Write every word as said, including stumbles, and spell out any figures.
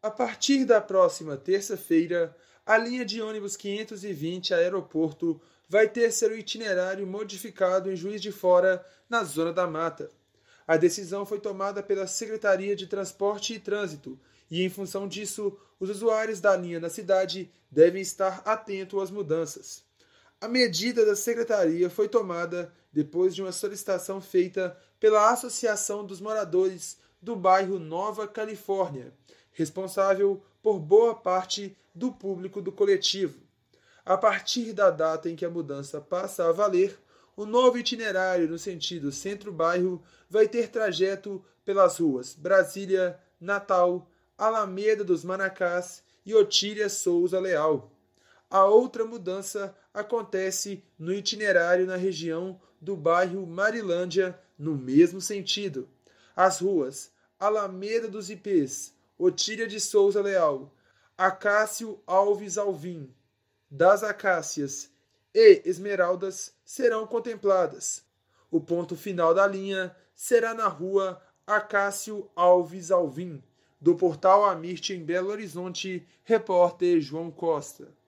A partir da próxima terça-feira, a linha de ônibus quinhentos e vinte Aeroporto vai ter seu itinerário modificado em Juiz de Fora, na Zona da Mata. A decisão foi tomada pela Secretaria de Transporte e Trânsito e, em função disso, os usuários da linha na cidade devem estar atentos às mudanças. A medida da Secretaria foi tomada depois de uma solicitação feita pela Associação dos Moradores do bairro Nova Califórnia, responsável por boa parte do público do coletivo. A partir da data em que a mudança passa a valer, o novo itinerário no sentido centro-bairro vai ter trajeto pelas ruas Brasília, Natal, Alameda dos Manacás e Otília Souza Leal. A outra mudança acontece no itinerário na região do bairro Marilândia, no mesmo sentido. As ruas Alameda dos Ipês, Otília de Souza Leal, Acácio Alves Alvim, das Acácias e Esmeraldas serão contempladas. O ponto final da linha será na rua Acácio Alves Alvim, do Portal Amirte em Belo Horizonte, repórter João Costa.